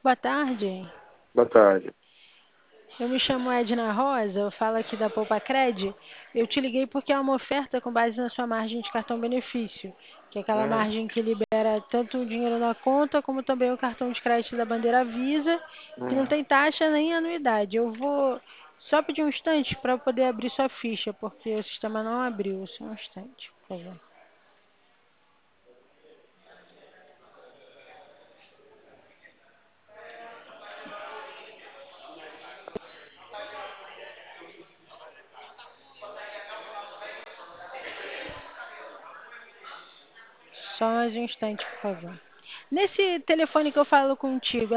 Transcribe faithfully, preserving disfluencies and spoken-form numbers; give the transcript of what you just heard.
Boa tarde. Boa tarde. Eu me chamo Edna Rosa, eu falo aqui da Poupa Cred. Eu te liguei porque é uma oferta com base na sua margem de cartão benefício, que é aquela Hum, margem que libera tanto o dinheiro na conta como também o cartão de crédito da bandeira Visa, que não hum. tem taxa nem anuidade. Eu vou só pedir um instante para poder abrir sua ficha, porque o sistema não abriu. Só um instante, por favor. Só mais um instante, por favor. Nesse telefone que eu falo contigo,